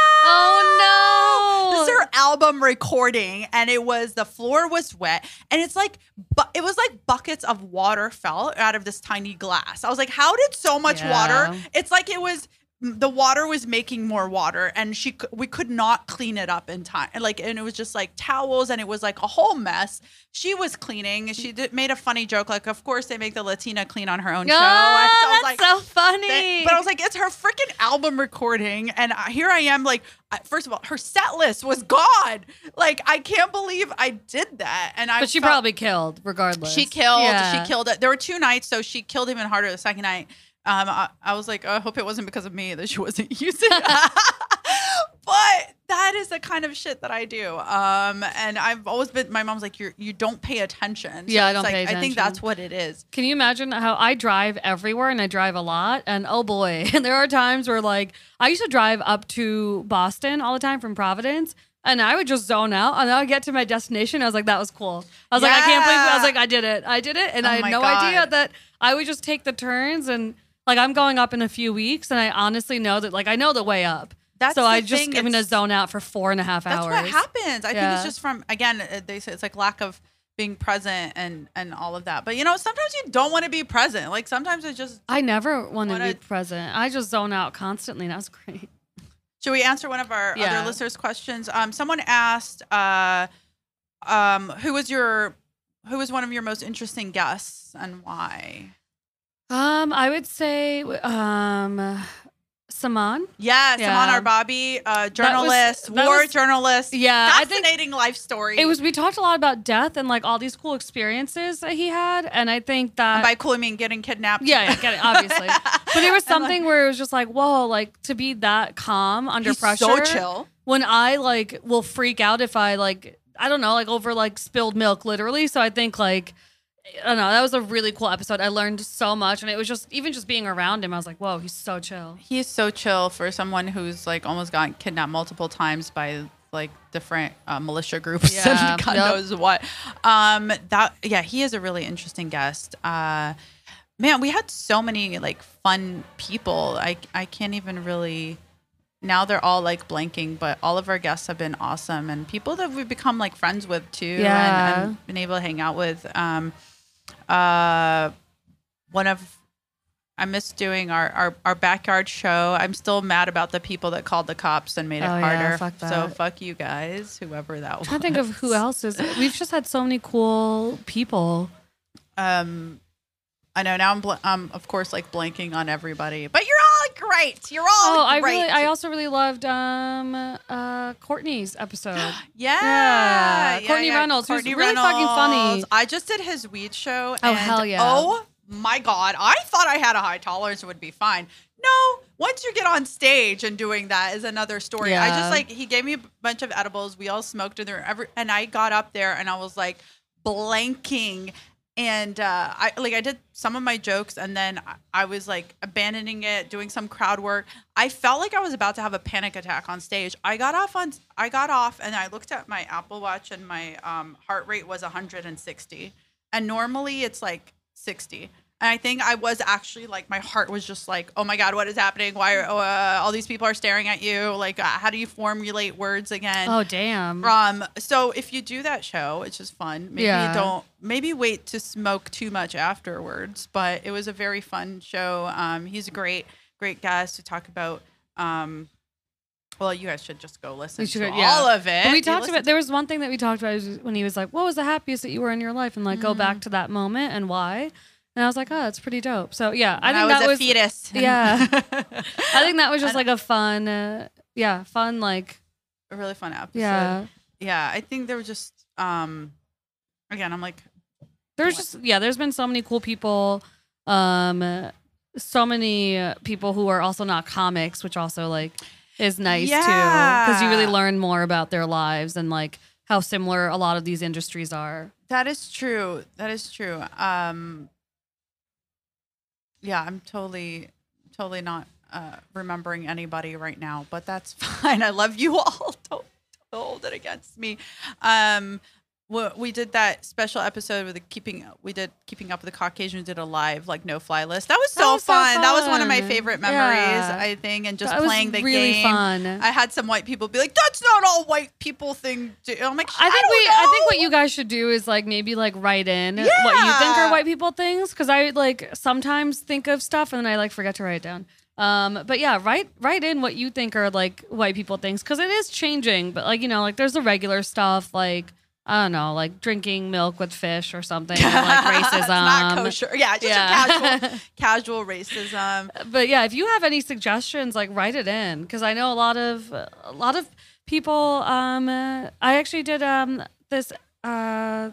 Oh no! This is her album recording, and it was, the floor was wet, and it's like, but it was like buckets of water fell out of this tiny glass. I was like, how did so much Yeah. water? It's like it was, the water was making more water, and she c- we could not clean it up in time. And like, and it was just like towels, and it was like a whole mess. She was cleaning. She did, made a funny joke, like, of course they make the Latina clean on her own Oh, show. And so I was that's like, so funny. that- but I was like, it's her freaking album recording, and I- here I am, like, I- first of all, her set list was gone. Like, I can't believe I did that. And I but she felt- probably killed regardless. she killed. Yeah. She killed it. There were two nights, so she killed even harder the second night. Um, I, I was like, oh, I hope it wasn't because of me that she wasn't using it. But that is the kind of shit that I do. Um, and I've always been, my mom's like, you you don't pay attention. So Yeah, I it's don't like, pay I think attention. that's what it is. Can you imagine how I drive everywhere, and I drive a lot, and oh boy, and there are times where like I used to drive up to Boston all the time from Providence, and I would just zone out, and I would get to my destination. I was like, that was cool. I was like, I can't believe it. I was Yeah. like, I did it. I did it, and Oh I had my no God. idea that I would just take the turns, and like I'm going up in a few weeks, and I honestly know that like I know the way up. That's so the I just thing, I'm gonna it's- zone out for four and a half That's hours. what happens. I think Yeah. it's just from, again, uh, they say it's like lack of being present and and all of that. But you know, sometimes you don't want to be present. Like sometimes it's just. I never want to Wanna- be present. I just zone out constantly, and that's great. Should we answer one of our Yeah. other listeners' questions? Um, someone asked, uh, um, who was your, who was one of your most interesting guests and why? Um, I would say um, Saman. Yeah, Yeah. Saman Arbabi, uh, journalist, that war was- journalist. Yeah, I think fascinating life story. it was. We talked a lot about death and like all these cool experiences that he had, and I think that And by cool, I mean getting kidnapped. yeah, yeah, get it, obviously. But there was something where it was just like, whoa, like to be that calm under He's pressure. so chill. When I like will freak out if I like I don't know like over like spilled milk literally. So I think like. I don't know. That was a really cool episode. I learned so much, and it was just even just being around him. I was like, "Whoa, he's so chill." He is so chill for someone who's like almost gotten kidnapped multiple times by like different uh, militia groups Yeah, and God yep. knows what. Um, that yeah, he is a really interesting guest. Uh, man, we had so many like fun people. I I can't even really. Now they're all like blanking, but all of our guests have been awesome and people that we've become like friends with too, Yeah. and, and been able to hang out with. Um, uh, one of I miss doing our, our our backyard show. I'm still mad about the people that called the cops and made it Oh, yeah, harder. fuck So that. fuck you guys, whoever that was. I think of who else is. We've just had so many cool people. Um, I know now I'm bl- um of course like blanking on everybody, but you're all great. You're all Oh, I great. really, I also really loved um uh Courtney's episode. Yeah, Yeah, yeah, Courtney yeah. Reynolds, who's Courtney really fucking funny. Reynolds. I just did his weed show. Oh, and, hell yeah. Oh my god, I thought I had a high tolerance and would be fine. No, once you get on stage and doing that is another story. I Yeah. just like he gave me a bunch of edibles. We all smoked and there every and I got up there and I was like blanking. And uh, I like I did some of my jokes, and then I, I was like abandoning it, doing some crowd work. I felt like I was about to have a panic attack on stage. I got off on I got off, and I looked at my Apple Watch, and my um, heart rate was one hundred sixty, and normally it's like sixty. And I think I was actually like my heart was just like, oh my god, what is happening? Why are uh, all these people are staring at you? Like, uh, how do you formulate words again? Oh damn. Um, so if you do that show, which is fun, maybe Yeah. don't maybe wait to smoke too much afterwards. But it was a very fun show. Um, he's a great, great guest to talk about. Um, well, you guys should just go listen We should to go- yeah. all of it. But we You talked listen about. There was one thing that we talked about was when he was like, "What was the happiest that you were in your life?" and like go Mm-hmm. back to that moment and why. And I was like, "Oh, that's pretty dope." So yeah, I when think I was that a was fetus. Yeah. I think that was just like a fun, uh, yeah, fun like a really fun episode. yeah. yeah. I think there was just um, again, I'm like, There's just yeah, there's been so many cool people, um, so many uh, people who are also not comics, which also like is nice too, because you really Yeah. learn more about their lives and like how similar a lot of these industries are. that is true. That is true. Um, yeah, I'm totally, totally not uh, remembering anybody right now, but that's fine. I love you all. Don't, don't hold it against me. Um, we, we did that special episode with the keeping. We did keeping up with the Caucasians. Did a live like no fly list. That was so, That was so fun. That was one of my fun. favorite memories. Yeah. I think, and just That was playing the really game. fun. I had some white people be like, "That's not all white people thing." Do. I'm like, I think don't we. I think know." what you guys should do is like maybe like write in what you think are Yeah. white people things, because I like sometimes think of stuff and then I like forget to write it down. Um, but yeah, write write in what you think are like white people things, because it is changing. But like you know, like there's the regular stuff like I don't know, like drinking milk with fish or something, or, like racism. It's not kosher. Yeah, just yeah. your casual, casual racism. But yeah, if you have any suggestions, like write it in, because I know a lot of a lot of people. Um, uh, I actually did um this uh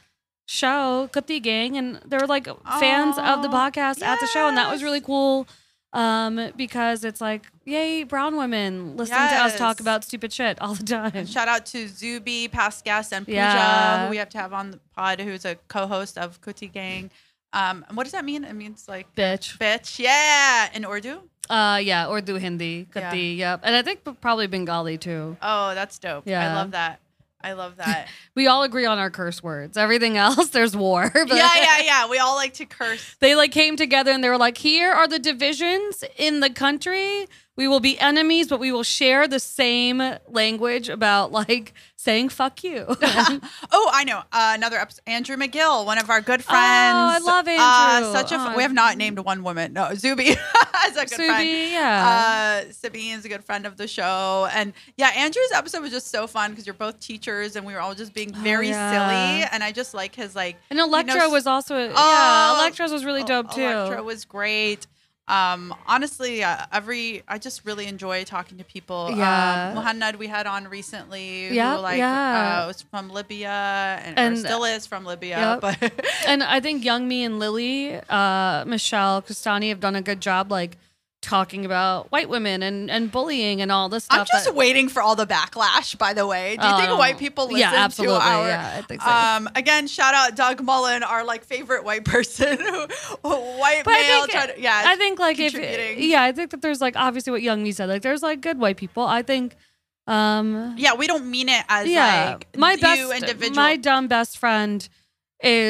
show, Kutti Gang, and they were like fans of the Oh, podcast at the show, and that was yes. really cool. Um, because it's like, yay, brown women listening to us talk Yes. about stupid shit all the time. Shout out to Zuby, past guest, and Pooja, Yeah. who we have to have on the pod, who's a co-host of Kutti Gang. Um, and what does that mean? It means like Bitch. bitch. Yeah, in Urdu. Uh, yeah, Urdu, Hindi, Kutti, yep, and I think probably Bengali too. Oh, that's dope. I Yeah. love that. I love that. We all agree on our curse words. Everything else, there's war. But yeah, yeah, yeah. We all like to curse. They like came together and they were like, here are the divisions in the country. We will be enemies, but we will share the same language about like saying fuck you. Oh, I know. Uh, another episode. Andrew McGill, one of our good friends. I love Uh, Andrew. such a. Oh. We have not named one woman. No, Zuby is a good Subi, friend. yeah. Uh, Sabine is a good friend of the show, and yeah, Andrew's episode was just so fun because you're both teachers, and we were all just being very Oh, yeah. silly, and I just like his like. and Electra he knows- was also, yeah, Oh, Electra's was really dope too. Electra was great. Um, honestly, uh, every I just really enjoy talking to people. Yeah. Um, Muhannad we had on recently, Yep, who like yeah. uh, was from Libya and, And- or still is from Libya. Yep. But And I think Young Me and Lily, uh, Michelle Castani have done a good job, like talking about white women and, and bullying and all this stuff. I'm just that- waiting for all the backlash. By the way, do you think Oh, white people listen yeah, absolutely, to our? yeah, I think so. Um, again, shout out Doug Mullen, our like favorite white person, who white But I male. think, trying to, yeah, I think like if contributing. yeah, I think that there's like obviously what Young Me said, like there's like good white people. I think, um, yeah, we don't mean it as yeah, like my you best, individual. my dumb best friend is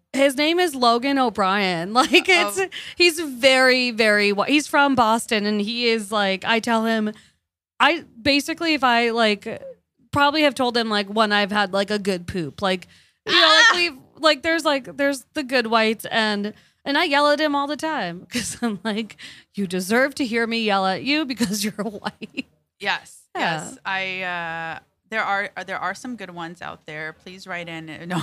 his name is Logan O'Brien. Like it's Oh. he's very very whi- he's from Boston and he is like I tell him I basically if I like probably have told him like when I've had like a good poop. Like you know Ah! like we've like there's like there's the good whites and and I yell at him all the time because I'm like you deserve to hear me yell at you because you're white. Yes, Yeah. yes. I uh, there are there are some good ones out there. Please write in. No,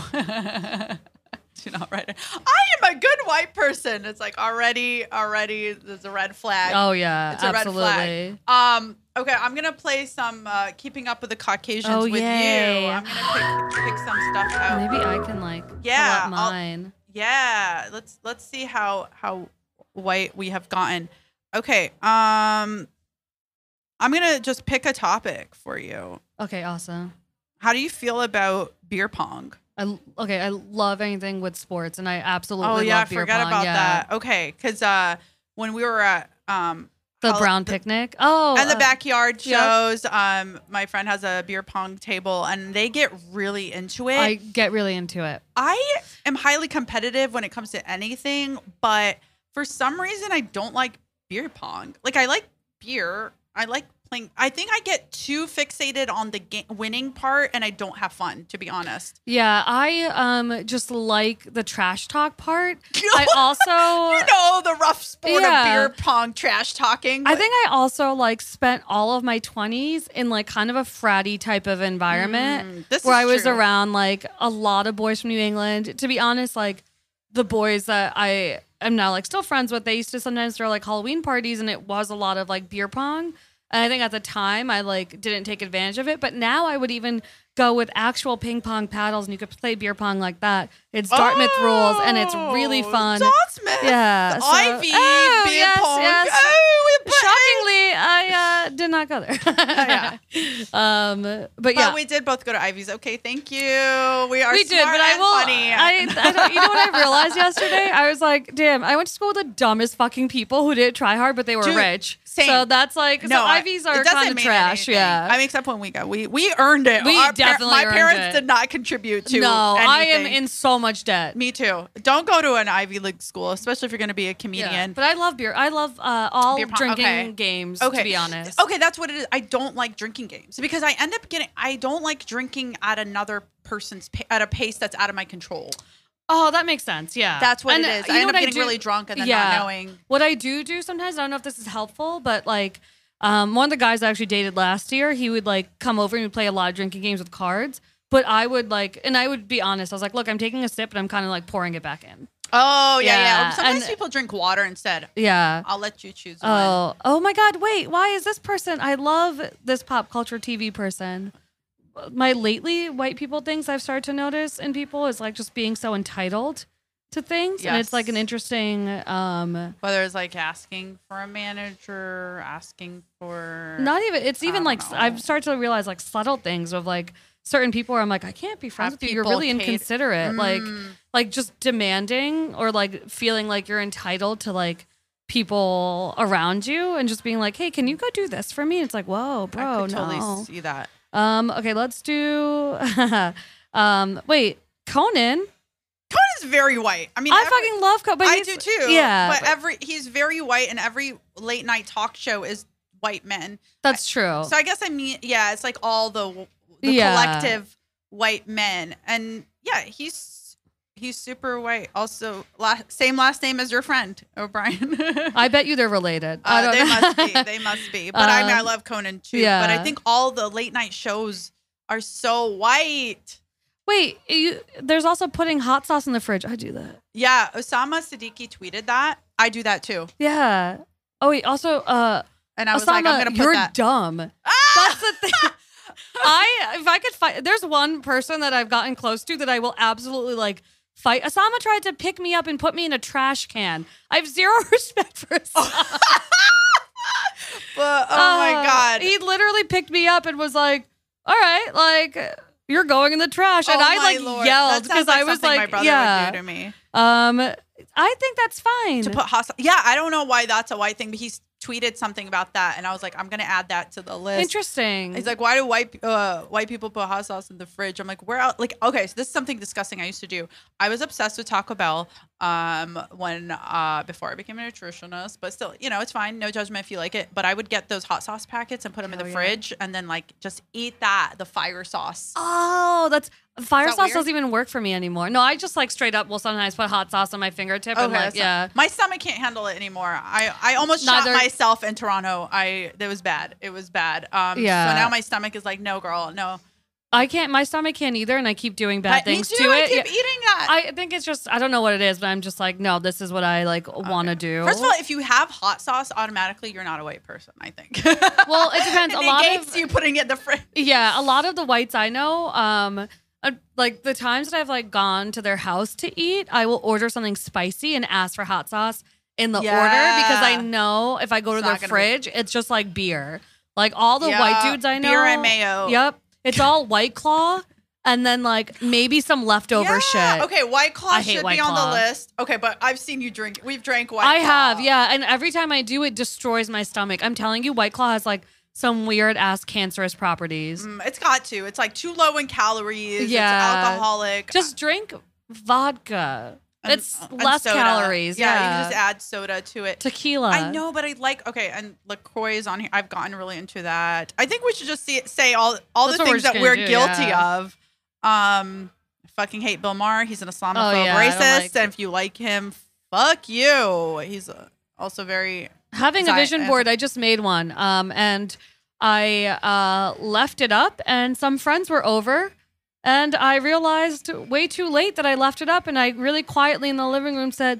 do not write in. I am a good white person. It's like already, already. There's a red flag. Oh yeah, it's a absolutely. red flag. Um. Okay, I'm gonna play some uh, Keeping Up with the Caucasians Oh, with yay. you. I'm gonna pick, pick some stuff out. Maybe I can like Yeah, pull up I'll- mine. Yeah, let's let's see how how white we have gotten. Okay, um, I'm gonna just pick a topic for you. Okay, awesome. How do you feel about beer pong? I okay, I love anything with sports, and I absolutely Oh yeah, I love beer forgot pong. about yeah. that. Okay, because uh, when we were at um The Hol- brown the- picnic. Oh, and the uh, backyard yeah. shows, um, my friend has a beer pong table, and they get really into it. I get really into it. I am highly competitive when it comes to anything, but for some reason I don't like beer pong. Like I like beer. I like playing. I think I get too fixated on the ga- winning part and I don't have fun, to be honest. Yeah, I um just like the trash talk part. I also You know, the rough sport Yeah. of beer pong trash talking. I think I also like spent all of my twenties in like kind of a fratty type of environment Mm, this where is I was true. around like a lot of boys from New England. To be honest, like the boys that I am now like still friends with, they used to sometimes throw like Halloween parties and it was a lot of like beer pong. And I think at the time I like didn't take advantage of it, but now I would even go with actual ping pong paddles and you could play beer pong like that. It's Dartmouth rules and it's really Oh, fun. Dartmouth. Yeah, so- Ivy Oh, beer yes, pong. yes. Oh, we play. Shockingly, I uh, did not go there. yeah. um, but But yeah, we did both go to Ivy's. Okay, thank you. We are we smart did. But I and will. funny. I, I don't, you know what I realized yesterday? I was like, damn, I went to school with the dumbest fucking people who didn't try hard, but they were Dude, rich. same. So that's like, no, so I- Ivies it are doesn't kind of mean trash. anything. Yeah. I mean, except when we go, we we earned it. We Our definitely My earned parents it. did not contribute to. no, I am anything. in so much debt. Me too. Don't go to an Ivy League school, especially if you're going to be a Yeah. comedian. But I love beer. I love uh, all Beer pong, drinking okay. games, Okay. to be honest. Okay, that's what it is. I don't like drinking games because I end up getting. I don't like drinking at another person's pa- at a pace that's out of my control. Oh, that makes sense. Yeah. That's what And, it uh, is. you I know end up what getting do? really drunk and then Yeah. not knowing. What I do do sometimes, I don't know if this is helpful, but like um, one of the guys I actually dated last year, he would like come over and we'd play a lot of drinking games with cards. But I would like, and I would be honest, I was like, look, I'm taking a sip, but I'm kind of like pouring it back in. Oh yeah, yeah. Yeah, Sometimes and- people drink water instead. Yeah. I'll let you choose one. Oh, oh my God. Wait, why is this person? I love this pop culture T V person. My lately white people things I've started to notice in people is like just being so entitled to things. And it's like an Yes. interesting, um, Whether it's like asking for a manager, asking for not even, it's I even don't like, know. I've started to realize like subtle things of like certain people where I'm like, I can't be friends Have with you. You're people really cater- inconsiderate. Like, Mm. like just demanding or like feeling like you're entitled to like people around you and just being like, hey, can you go do this for me? And it's like, whoa, bro, I could totally no. see that. Um, okay, let's do um wait, Conan. Conan's very white. I mean, I every- fucking love Conan. But I he's- do too. Yeah. but but every he's very white, and every late night talk show is white men. that's true. So I guess I mean, yeah, it's like all the the Yeah. collective white men, and yeah, he's he's super white. Also, la- same last name as your friend O'Brien. I bet you they're related. I Uh, don't they know. must be. They must be. But I mean, I Um, love Conan too. yeah. But I think all the late night shows are so white. Wait, you, there's also putting hot sauce in the fridge. I do that. Yeah, Osama Siddiqui tweeted that. I do that too. Yeah. Oh wait, also uh And I was Osama, like, I'm gonna put you're that. dumb. That's the thing. I if I could fight, there's one person that I've gotten close to that I will absolutely like fight. Osama tried to pick me up and put me in a trash can. I have zero respect for Osama. But, oh my Uh, god. He literally picked me up and was like, "All right, like you're going in the trash," and Oh I my like Lord. yelled That because sounds like I was something like, my brother "Yeah." would do to me. Um, I think that's fine. To put hot sauce. Yeah, I don't know why that's a white thing, but he's tweeted something about that, and I was like, I'm gonna add that to the list. Interesting. He's like, why do white uh, white people put hot sauce in the fridge? I'm like, where else? Like, okay, so this is something disgusting I used to do. I was obsessed with Taco Bell um, when uh, before I became a nutritionist, but still, you know, it's fine, no judgment if you like it. But I would get those hot sauce packets and put them in Oh, the yeah. fridge, and then like just eat that, the fire sauce. Oh, that's fire that sauce weird? doesn't even work for me anymore. No, I just like straight up will sometimes put hot sauce on my fingertip and like that's not- yeah. my stomach can't handle it anymore. I, I almost Neither- shot myself in Toronto. I it was bad. It was bad. Um, Yeah. So now my stomach is like, no, girl, no. I can't. My stomach can't either, and I keep doing bad But me things too, to I it. keep Yeah. eating that. I think it's just I don't know what it is, but I'm just like no, this is what I like want to do. First of all, if you have hot sauce, automatically you're not a white person. I think. well, it depends. It a lot negates of you putting it in the fridge. yeah, a lot of the whites I know, um, uh, like the times that I've like gone to their house to eat, I will order something spicy and ask for hot sauce in the Yeah. order because I know if I go It's to their not gonna be- fridge, it's just like beer. Like all the Yeah, white dudes I know, beer and mayo. Yep, it's all White Claw. And then like maybe some leftover Yeah. shit. Okay, White Claw I hate should White be on Claw. the list. Okay, but I've seen you drink. We've drank White I Claw. have, yeah. And every time I do, it destroys my stomach. I'm telling you, White Claw has like some weird ass cancerous properties. Mm, it's got to. It's like too low in calories. Yeah. It's alcoholic. Just drink vodka. And- it's and less soda. calories. Yeah, Yeah, you can just add soda to it. tequila. I know, but I like okay, and LaCroix is on here. I've gotten really into that. I think we should just see, say all all That's the what we're things just that gonna we're do, guilty yeah. of. Um, I fucking hate Bill Maher. He's an Islamophobe Oh, yeah, I don't racist, like and if you like him, fuck you. He's uh, also very Having a Anti- vision board, I just made one. Um, and I uh, left it up, and some friends were over. And I realized way too late that I left it up, and I really quietly in the living room said,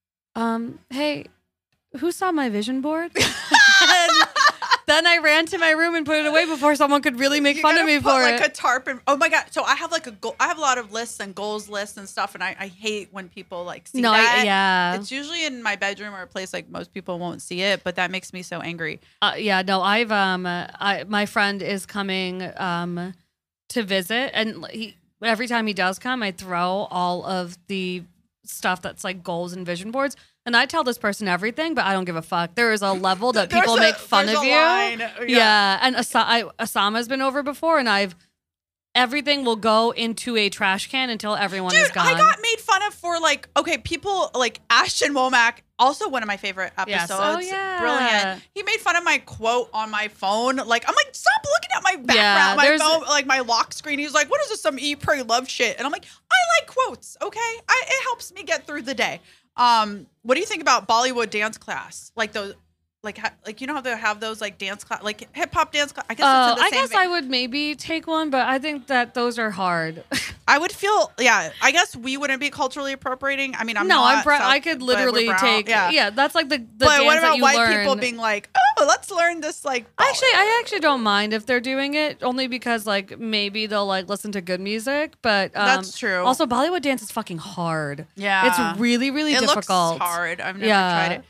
um, hey, who saw my vision board? And then I ran to my room and put it away before someone could really make You fun of gotta me put, for like it. a tarp and oh my god! So I have like a goal. I have a lot of lists and goals lists and stuff, and I, I hate when people like see no, that. I, yeah. It's usually in my bedroom or a place like most people won't see it, but that makes me so angry. Uh, yeah, no, I've um, uh, I my friend is coming um to visit, and he every time he does come, I throw all of the stuff that's like goals and vision boards, and I tell this person everything, but I don't give a fuck. There is a level that There's people a- make fun there's of a you. line. Yeah, Yeah. and Asa- I, Osama's been over before, and I've everything will go into a trash can until everyone is Dude, gone. I got made fun of for like okay, people like Ashton Womack, also one of my favorite Yes. episodes. Oh, yeah. Brilliant. He made fun of my quote on my phone. Like I'm like, stop looking at my background, my there's- phone, like my lock screen. He's like, what is this? Some eat, pray, love shit. And I'm like, I like quotes. Okay, I, it helps me get through the day. Um, what do you think about Bollywood dance class? Like those. Like, ha- like you know how they have those like dance class, like hip hop dance class. I guess Oh, it's in the I same guess vein. I would maybe take one, but I think that those are hard. I would feel, yeah. I guess we wouldn't be culturally appropriating. I mean, I'm no, not. I'm. Bra- South- I could but we're literally brown. take. Yeah. Yeah. that's like the the But dance what that about you white learn. people being like, oh, let's learn this? Like, Actually, I actually don't mind if they're doing it, only because like maybe they'll like listen to good music. But um, That's true. Also, Bollywood dance is fucking hard. yeah, It's really, really it difficult. looks hard. I've never Yeah. tried it.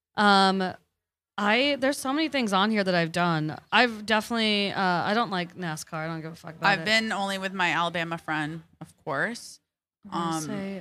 Um, I there's so many things on here that I've done. I've definitely. Uh, I don't like NASCAR. I don't give a fuck about I've it. been only with my Alabama friend, of course. I'm gonna um, say,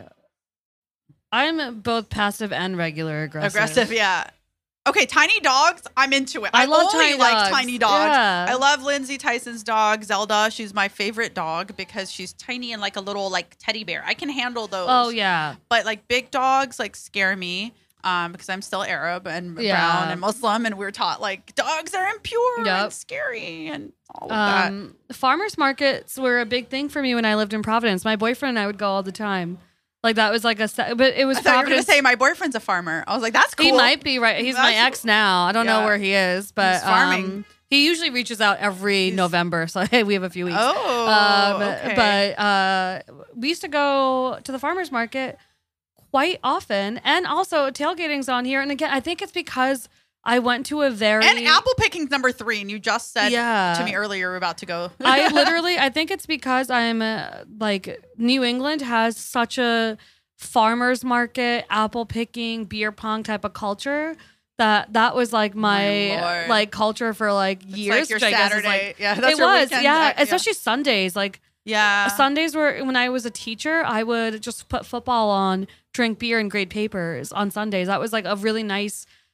I'm both passive and regular aggressive. Aggressive, yeah. Okay, tiny dogs. I'm into it. I I, love only tiny like dogs. tiny dogs. Yeah. I love Lindsay Tyson's dog, Zelda. She's my favorite dog because she's tiny and like a little like teddy bear. I can handle those. Oh yeah. But like big dogs like scare me um, because I'm still Arab and Yeah. brown and Muslim, and we're taught like dogs are impure Yep. and scary and all of that. Um, farmers markets were a big thing for me when I lived in Providence. My boyfriend and I would go all the time. Like that was like a, se- but it was I thought you were gonna Providence. say my boyfriend's a farmer. I was like, that's cool. He might be right. He's my That's- ex now. I don't know Yeah. where he is, but He's farming. um, he usually reaches out every He's- November. So hey, we have a few weeks. Oh, Um, okay. But uh, we used to go to the farmers market quite often, and also tailgating's on here. And again, I think it's because I went to a very and apple picking's number three, and you just said Yeah. to me earlier we're about to go. I literally, I think it's because I'm uh, like New England has such a farmers market, apple picking, beer pong type of culture that that was like my, Lord. like culture for like It's years. like your which I guess is, Saturday. like- yeah, that's it your was, weekend. yeah, Uh, especially Sundays. Like yeah. Sundays were when I was a teacher, I would just put football on, drink beer, and grade papers on Sundays. That was like a really nice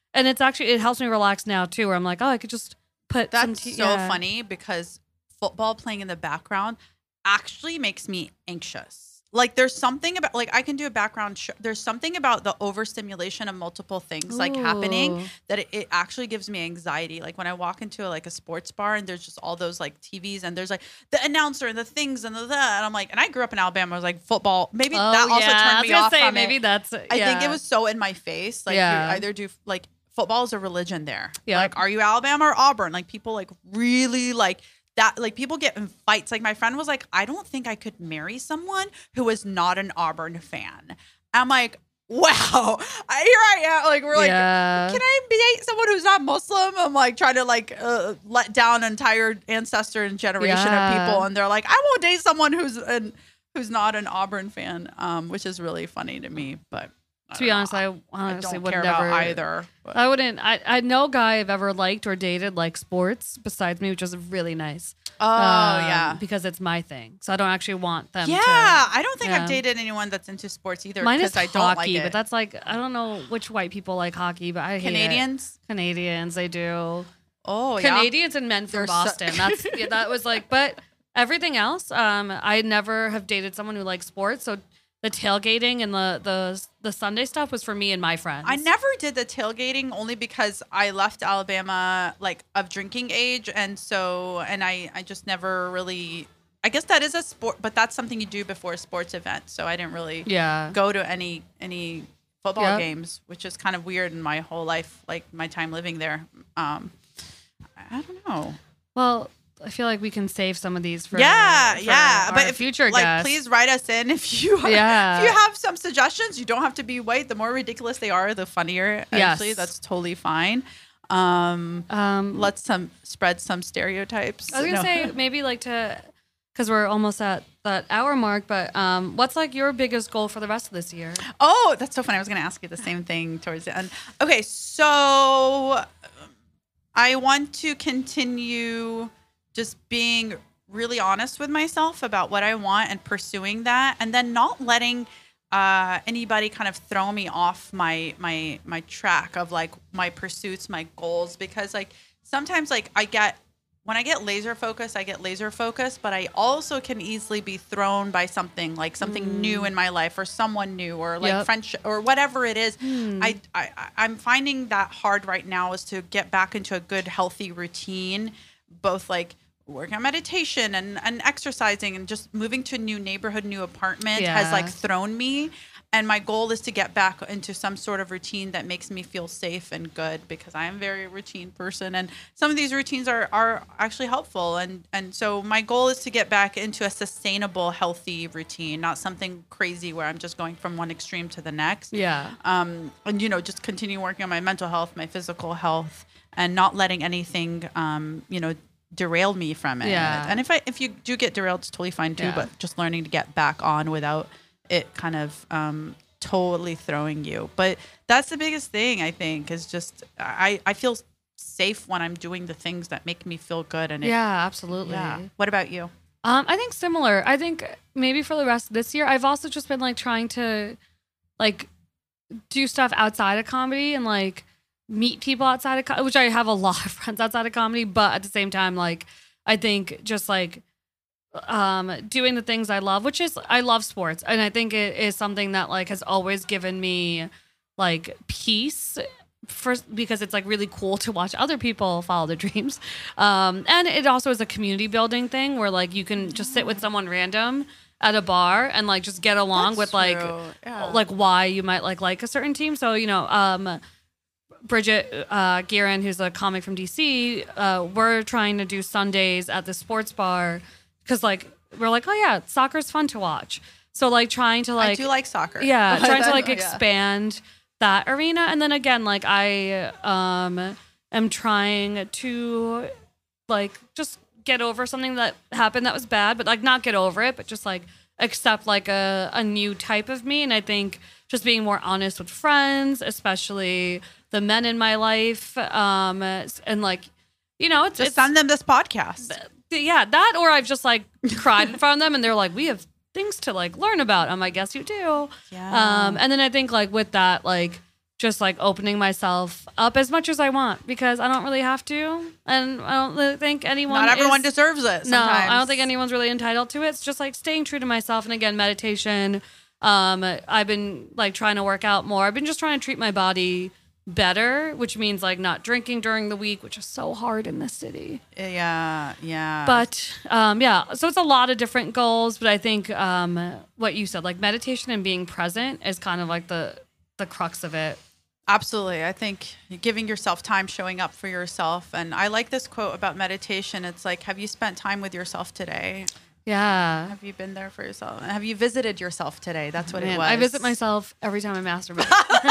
and it's actually it helps me relax now too. Where I'm like, oh, I could just put. That's some tea- so yeah. funny because football playing in the background actually makes me anxious. Like there's something about like I can do a background. Sh- there's something about the overstimulation of multiple things like happening Ooh. that it, it actually gives me anxiety. Like when I walk into a, like a sports bar and there's just all those like T Vs and there's like the announcer and the things and the that and I'm like, and I grew up in Alabama. I was like football. Maybe Oh, that also yeah. I turned was me gonna off say, from maybe it. that's. I yeah. think it was so in my face. Like Yeah. you either do like football is a religion there. Yeah. Like are you Alabama or Auburn? Like people like really like. That like people get in fights. Like my friend was like, I don't think I could marry someone who is not an Auburn fan. I'm like, wow. I, here I am. Like we're like, Yeah. can I date someone who's not Muslim? I'm like trying to like uh, let down an entire ancestor and generation Yeah. of people, and they're like, I won't date someone who's an who's not an Auburn fan, um, which is really funny to me. But I To be don't honest, know. I I honestly don't would care never about either. But. I wouldn't. I, I no guy I've ever liked or dated like sports besides me, which is really nice. Oh Um, yeah. because it's my thing. So I don't actually want them. Yeah, to, I don't think yeah. I've dated anyone that's into sports either. Mine is because I don't hockey, like it. but that's like I don't know which white people like hockey, but I hate Canadians. it. Canadians, they do. Oh yeah. Canadians and men from They're so- Boston. That's yeah, that was like, but everything else, um, I never have dated someone who likes sports. So the tailgating and the the the Sunday stuff was for me and my friends. I never did the tailgating only because I left Alabama like of drinking age, and so and I I just never really. I guess that is a sport, but that's something you do before a sports event. So I didn't really Yeah. go to any any football Yep. games, which is kind of weird in my whole life, like my time living there. Um, I don't know. Well, I feel like we can save some of these for yeah, for yeah. our But if future like, guests. please write us in if you Yeah. if you have some suggestions. You don't have to be white. The more ridiculous they are, the funnier. Actually, Yes. that's totally fine. Um, Um, let's some spread some stereotypes. I was gonna No. say maybe like to, because we're almost at that hour mark. But um, what's like your biggest goal for the rest of this year? Oh, that's so funny. I was going to ask you the same thing towards the end. Okay, so um, I want to continue just being really honest with myself about what I want and pursuing that, and then not letting uh, anybody kind of throw me off my my my track of like my pursuits, my goals, because like sometimes like I get. When I get laser focused, I get laser focused, but I also can easily be thrown by something like something Mm. new in my life or someone new or like Yep. friendship or whatever it is. Hmm. I, I, I'm finding that hard right now is to get back into a good, healthy routine, both like working on meditation and, and exercising and just moving to a new neighborhood, new apartment has Yeah. like thrown me. And my goal is to get back into some sort of routine that makes me feel safe and good because I am a very routine person. And some of these routines are, are actually helpful. And, and so my goal is to get back into a sustainable, healthy routine, not something crazy where I'm just going from one extreme to the next. Yeah. Um, and, you know, just continue working on my mental health, my physical health, and not letting anything, um, you know, derail me from it. Yeah. And if I if you do get derailed, it's totally fine too. Yeah. But just learning to get back on without it kind of um, totally throwing you. But that's the biggest thing, I think, is just I, I feel safe when I'm doing the things that make me feel good. And it, Yeah, absolutely. yeah. What about you? Um, I think similar. I think maybe for the rest of this year, I've also just been like trying to like do stuff outside of comedy and like meet people outside of co- which I have a lot of friends outside of comedy, but at the same time, like I think just like um doing the things I love, which is I love sports, and I think it is something that like has always given me like peace. First, because it's like really cool to watch other people follow their dreams, um, and it also is a community building thing where like you can just sit with someone random at a bar and like just get along That's with like true. Yeah. like why you might like like a certain team. So you know, um, Bridget uh, Guerin, who's a comic from D C, uh, we're trying to do Sundays at the sports bar because like we're like, oh yeah, soccer's fun to watch. So like trying to like I do like soccer. yeah, trying to like Yeah. expand that arena. And then again, like I um am trying to like just get over something that happened that was bad, but like not get over it, but just like accept like a, a new type of me. And I think just being more honest with friends, especially the men in my life, um and like, you know, it's, Just it's send them this podcast. yeah, that, or I've just like cried in front of them and they're like, we have things to like learn about. I'm like, guess you do. Yeah. Um, and then I think like with that, like just like opening myself up as much as I want because I don't really have to. And I don't really think anyone Not everyone is, deserves it. Sometimes. No, I don't think anyone's really entitled to it. It's just like staying true to myself. And again, meditation. Um, I've been like trying to work out more. I've been just trying to treat my body better, which means like not drinking during the week, which is so hard in this city. Yeah, yeah. But um, yeah, so it's a lot of different goals. But I think um, what you said, like meditation and being present, is kind of like the the crux of it. Absolutely. I think giving yourself time, showing up for yourself. And I like this quote about meditation. It's like, have you spent time with yourself today? Yeah. Have you been there for yourself? Have you visited yourself today? That's what Man, it was. I visit myself every time I masturbate.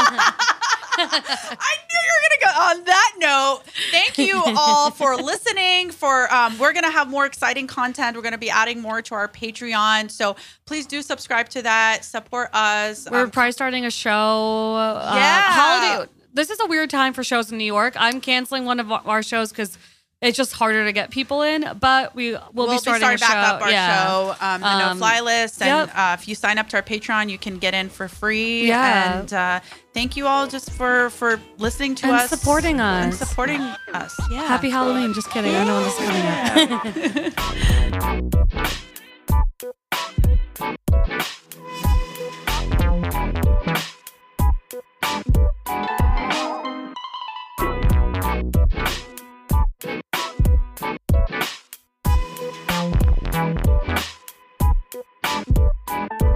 I knew you were going to go on that note. Thank you all for listening. For um, we're going to have more exciting content. We're going to be adding more to our Patreon. So please do subscribe to that. Support us. We're Um, probably starting a show. Uh, Yeah. Holiday. This is a weird time for shows in New York. I'm canceling one of our shows because it's just harder to get people in, but we will we'll be starting be a starting back show. up our yeah. show, um, the No Um, Fly List, and yep. uh, if you sign up to our Patreon, you can get in for free. Yeah. And uh, thank you all just for for listening to And us, supporting us. and supporting us. Yeah. Happy Halloween. Just kidding. I know when this is coming out.